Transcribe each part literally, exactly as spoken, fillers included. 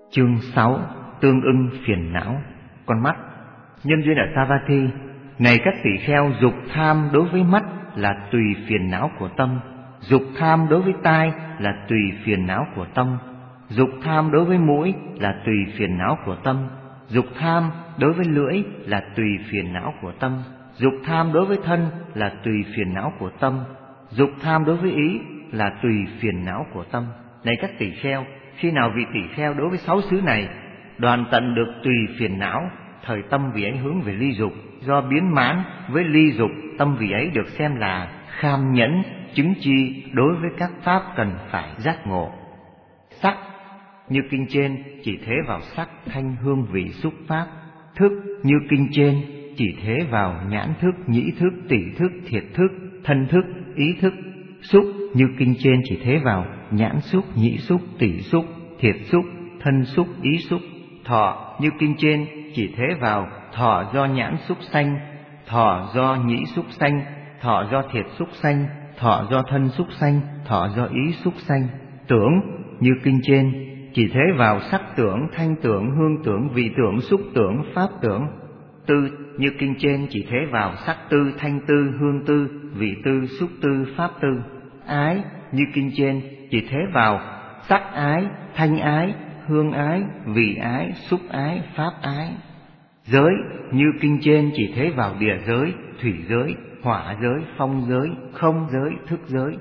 Chương sáu. Tương ưng phiền não. Con mắt. Nhân duyên ở Savatthi. Này các tỷ kheo, dục tham đối với mắt là tùy phiền não của tâm, dục tham đối với tai là tùy phiền não của tâm, dục tham đối với mũi là tùy phiền não của tâm, dục tham đối với lưỡi là tùy phiền não của tâm, dục tham đối với thân là tùy phiền não của tâm, dục tham đối với ý là tùy phiền não của tâm. Này các tỷ kheo, khi nào vị tỷ kheo đối với sáu xứ này đoạn tận được tùy phiền não, thời tâm vị ấy hướng về ly dục, do biến mãn với ly dục, tâm vị ấy được xem là kham nhẫn, chứng chi đối với các pháp cần phải giác ngộ. Sắc như kinh trên chỉ thế vào sắc, thanh, hương, vị, xúc, pháp. Thức như kinh trên chỉ thế vào nhãn thức, nhĩ thức, tỷ thức, thiệt thức, thân thức, ý thức. Xúc như kinh trên chỉ thế vào nhãn xúc, nhĩ xúc, tỷ xúc, thiệt xúc, thân xúc, ý xúc. Thọ như kinh trên chỉ thế vào thọ do nhãn xúc sanh, thọ do nhĩ xúc sanh, thọ do thiệt xúc sanh, thọ do thân xúc sanh, thọ do ý xúc sanh. Tưởng như kinh trên chỉ thế vào sắc tưởng, thanh tưởng, hương tưởng, vị tưởng, xúc tưởng, pháp tưởng. Tư như kinh trên chỉ thế vào sắc tư, thanh tư, hương tư, vị tư, xúc tư, pháp tư. Ái như kinh trên chỉ thế vào sắc ái, thanh ái, hương ái, vị ái, xúc ái, pháp ái. Giới như kinh trên chỉ thế vào địa giới, thủy giới, hỏa giới, phong giới, không giới, thức giới.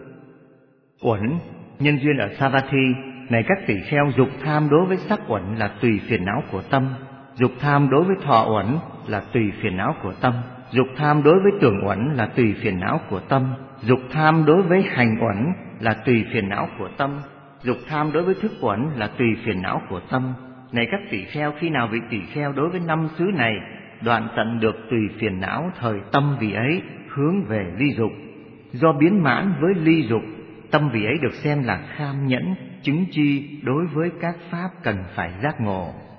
Uẩn nhân duyên ở Savatthi. Này các tỷ kheo, dục tham đối với sắc uẩn là tùy phiền não của tâm, dục tham đối với thọ uẩn là tùy phiền não của tâm, dục tham đối với tưởng uẩn là tùy phiền não của tâm, dục tham đối với hành uẩn là tùy phiền não của tâm, dục tham đối với thức uẩn là tùy phiền não của tâm. Này các tỷ kheo, khi nào vị tỷ kheo đối với năm xứ này đoạn tận được tùy phiền não, thời tâm vị ấy hướng về ly dục, do biến mãn với ly dục, tâm vị ấy được xem là kham nhẫn, chứng chi đối với các pháp cần phải giác ngộ.